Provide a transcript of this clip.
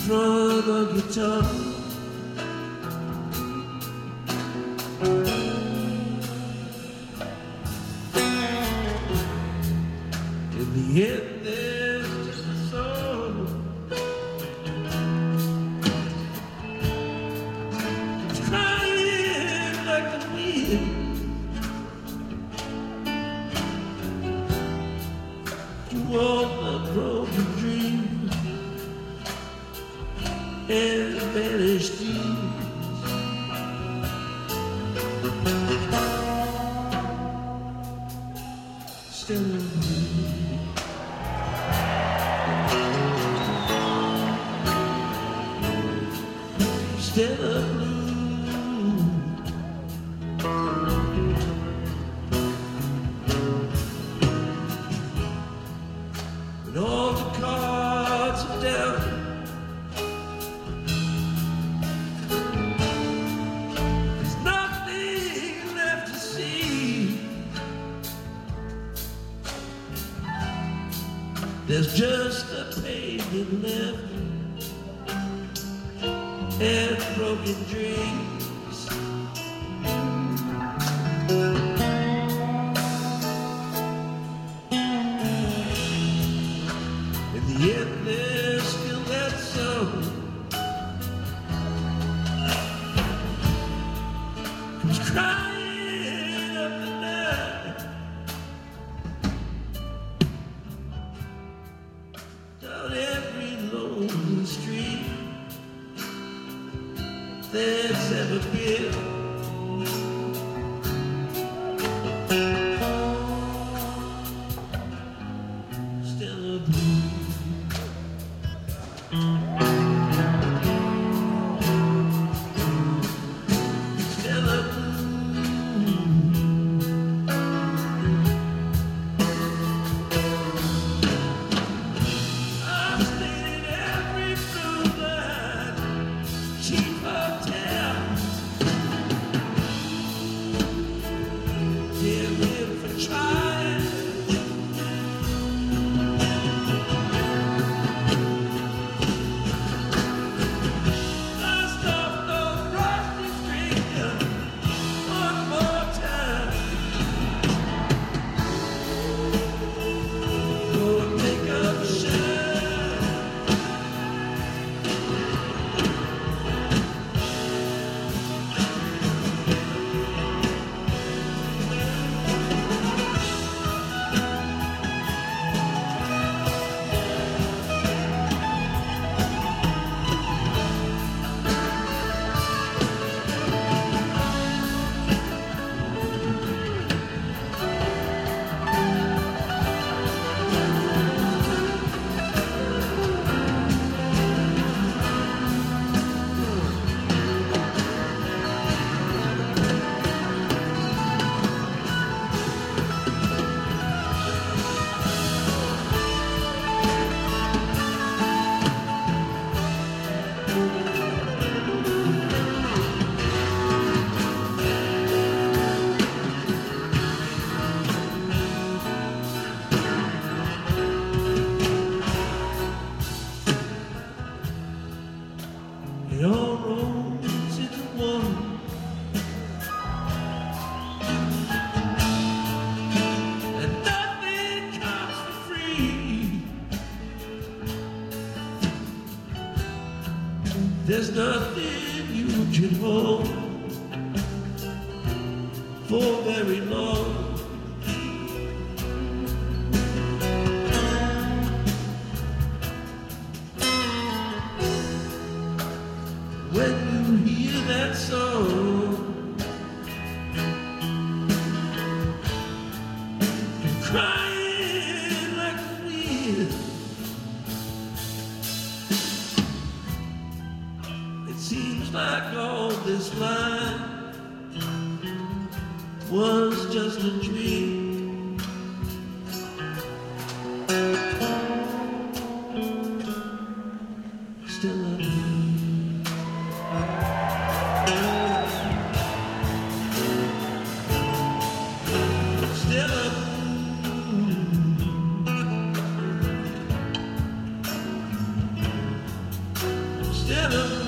front of your tongue. In the end, there's just a song. It's crying like the wind. To all the broken dreams and vanished dreams. Still blue. And all the cards are dealt. There's nothing left to see. There's just a pavement left and broken dreams. In the end, there's still that song comes crying up the night down every lonely street there's ever been. Still a blue. Still a blue. I've stayed in every blue line, cheap hotel. Give in for trying. Dust off those rusty fingers one more time. Go and pick up shine. It all rolls into one, and nothing comes for free. There's nothing you can hold for very long. When you hear that song, you're crying like the wind. It seems like all this line was just a dream. Still a dream. Still a in a